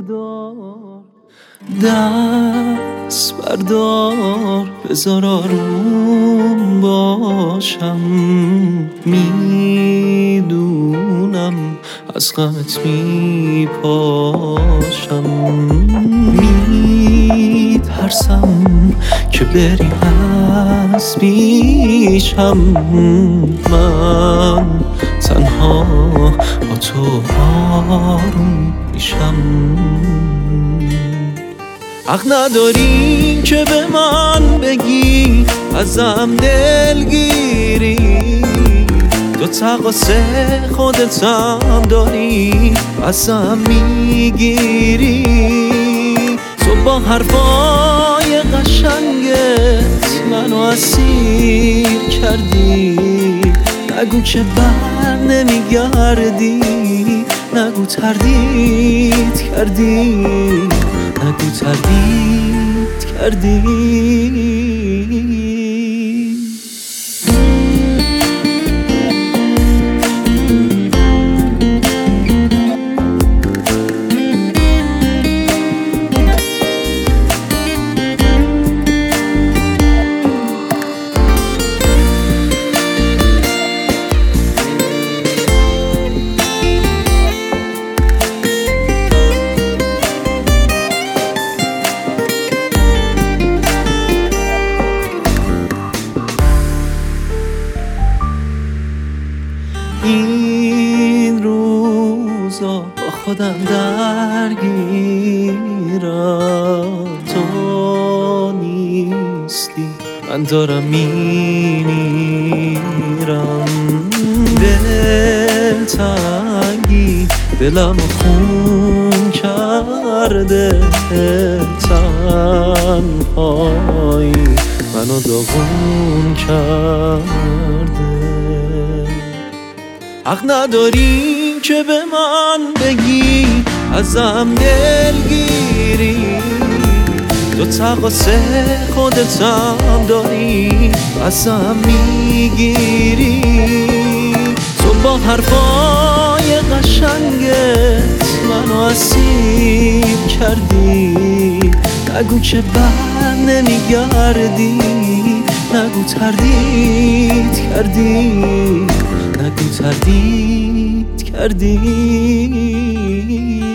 بردار، دست بردار، بذار آروم باشم. میدونم از غمت میپاشم، میترسم که بری از پیشم. من تنها با تو آروم میشم. حق نداری که به من بگی ازم دلگیری، تو تقاصه خودتم داری ازم میگیری. تو با حرفای قشنگت منو اسیر کردی، نگو که بر نمیگردی، نگو تردید کردی، نگو تردید کردی. این روزا با خودم درگیرم، تو نیستی من دارم میمیرم. دلتنگی دلم خون کرده، تنهایی منو داغون کرده. حق نداری که به من بگی ازم دلگیری، تو تقاصه خودتم داری ازم میگیری. تو با حرفای قشنگت منو اسیر کردی، نگو که بر نمیگردی، نگو تردید کردی، نگو تردید کردی.